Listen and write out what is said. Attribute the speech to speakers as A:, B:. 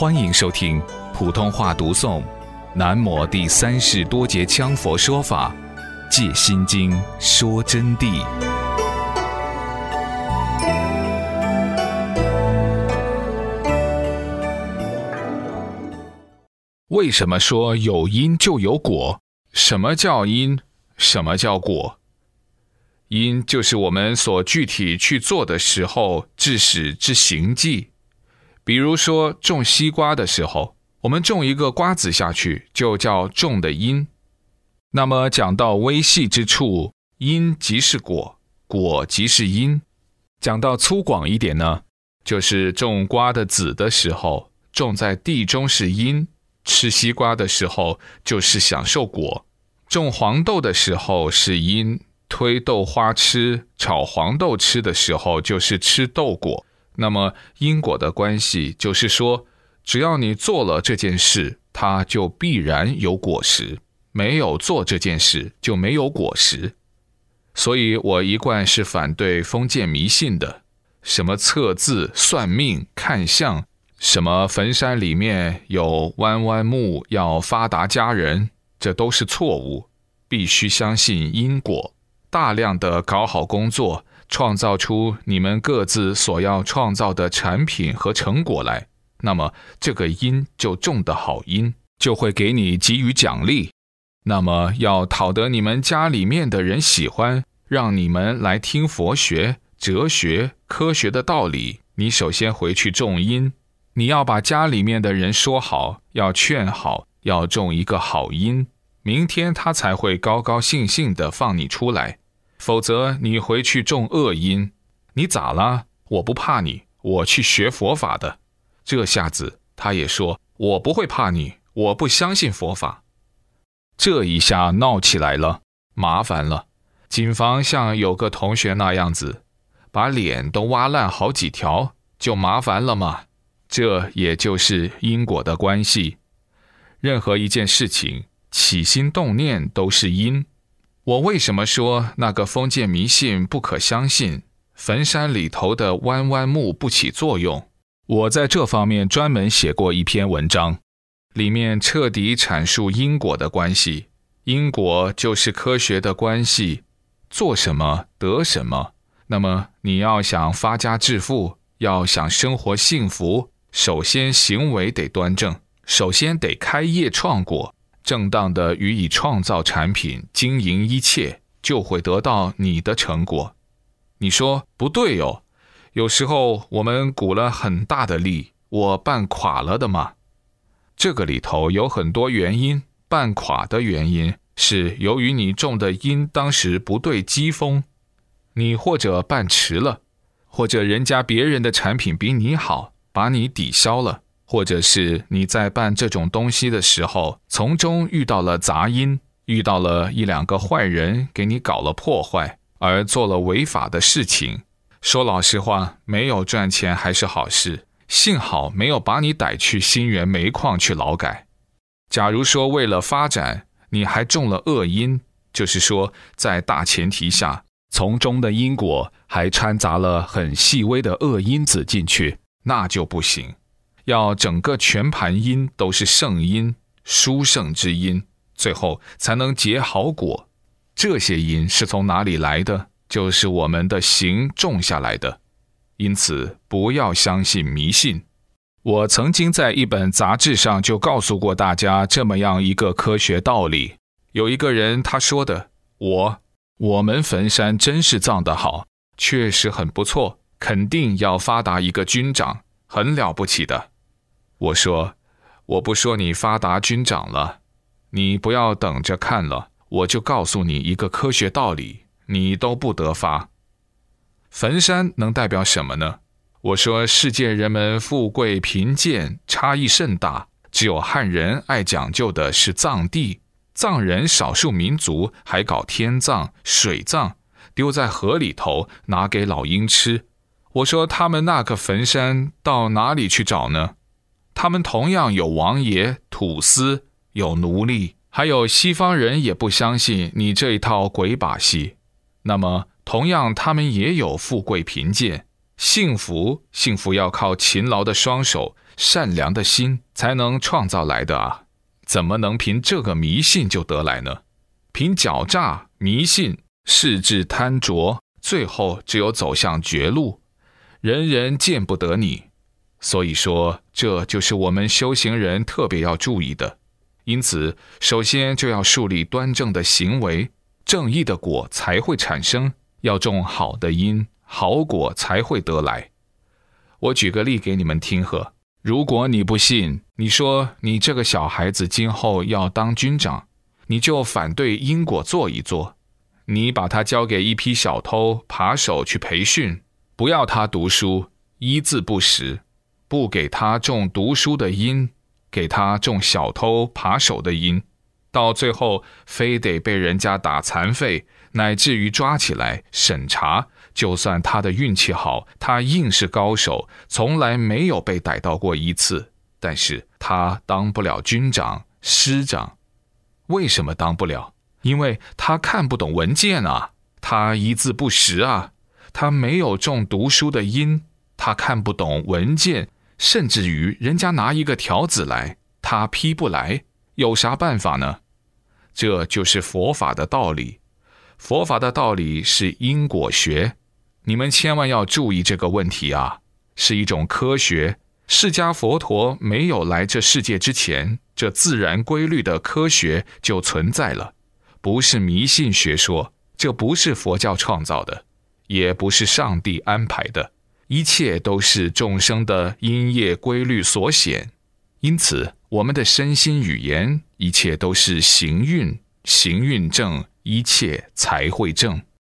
A: 欢迎收听普通话读诵南摩第三世多杰羌佛说法借心经说真谛。为什么说有因就有果？什么叫因？什么叫果？因就是我们所具体去做的时候致使之行迹。比如说种西瓜的时候，我们种一个瓜子下去，就叫种的因。那么讲到微细之处，因即是果，果即是因。讲到粗广一点呢，就是种瓜的籽的时候，种在地中是因，吃西瓜的时候就是享受果。种黄豆的时候是因，推豆花吃、炒黄豆吃的时候就是吃豆果。那么因果的关系就是说，只要你做了这件事，它就必然有果实，没有做这件事就没有果实。所以我一贯是反对封建迷信的，什么测字、算命、看相，什么坟山里面有弯弯木要发达家人，这都是错误。必须相信因果，大量的搞好工作，创造出你们各自所要创造的产品和成果来，那么这个因就种的好因，就会给你给予奖励。那么要讨得你们家里面的人喜欢，让你们来听佛学、哲学、科学的道理，你首先回去种因。你要把家里面的人说好，要劝好，要种一个好因，明天他才会高高兴兴地放你出来。否则你回去种恶因，你咋了？我不怕你，我去学佛法的。这下子他也说，我不会怕你，我不相信佛法。这一下闹起来了，麻烦了。谨防像有个同学那样子，把脸都挖烂好几条，就麻烦了嘛。这也就是因果的关系。任何一件事情，起心动念都是因。我为什么说那个封建迷信不可相信，坟山里头的弯弯木不起作用？我在这方面专门写过一篇文章，里面彻底阐述因果的关系。因果就是科学的关系，做什么得什么。那么你要想发家致富，要想生活幸福，首先行为得端正，首先得开业创果，正当的予以创造产品，经营一切，就会得到你的成果。你说不对哦，有时候我们鼓了很大的力，我办垮了的嘛。这个里头有很多原因，办垮的原因是由于你种的因当时不对机锋，你或者办迟了，或者人家别人的产品比你好，把你抵消了，或者是你在办这种东西的时候，从中遇到了杂音，遇到了一两个坏人给你搞了破坏，而做了违法的事情。说老实话，没有赚钱还是好事，幸好没有把你逮去新源煤矿去劳改。假如说为了发展，你还种了恶因，就是说在大前提下，从中的因果还掺杂了很细微的恶因子进去，那就不行。要整个全盘因都是圣因，殊胜之因，最后才能结好果。这些因是从哪里来的？就是我们的行种下来的。因此不要相信迷信。我曾经在一本杂志上就告诉过大家这么样一个科学道理。有一个人他说的，我们坟山真是葬得好，确实很不错，肯定要发达一个军长，很了不起的。我说，我不说你发达军长了，你不要等着看了，我就告诉你一个科学道理，你都不得发。坟山能代表什么呢？我说世界人们富贵贫贱差异甚大，只有汉人爱讲究的是葬地，藏人少数民族还搞天葬、水葬，丢在河里头拿给老鹰吃。我说他们那个坟山到哪里去找呢？他们同样有王爷、土司，有奴隶，还有西方人也不相信你这一套鬼把戏。那么同样他们也有富贵贫贱，幸福要靠勤劳的双手， 善良的心才能创造来的啊，怎么能凭这个迷信就得来呢？凭狡诈、迷信、恃志贪着，最后只有走向绝路，人人见不得你。所以说，这就是我们修行人特别要注意的。因此，首先就要树立端正的行为，正义的果才会产生，要种好的因，好果才会得来。我举个例给你们听呵，如果你不信，你说你这个小孩子今后要当军长，你就反对因果做一做，你把他交给一批小偷扒手去培训，不要他读书，一字不识，不给他种读书的因，给他种小偷扒手的因，到最后非得被人家打残废，乃至于抓起来审查，就算他的运气好，他硬是高手，从来没有被逮到过一次，但是他当不了军长、师长。为什么当不了？因为他看不懂文件啊，他一字不识啊，他没有种读书的因，他看不懂文件，甚至于人家拿一个条子来，他批不来，有啥办法呢？这就是佛法的道理。佛法的道理是因果学，你们千万要注意这个问题啊，是一种科学。释迦佛陀没有来这世界之前，这自然规律的科学就存在了，不是迷信学说，这不是佛教创造的，也不是上帝安排的，一切都是众生的因业规律所显。因此，我们的身心语言，一切都是行运，行运正，一切才会正。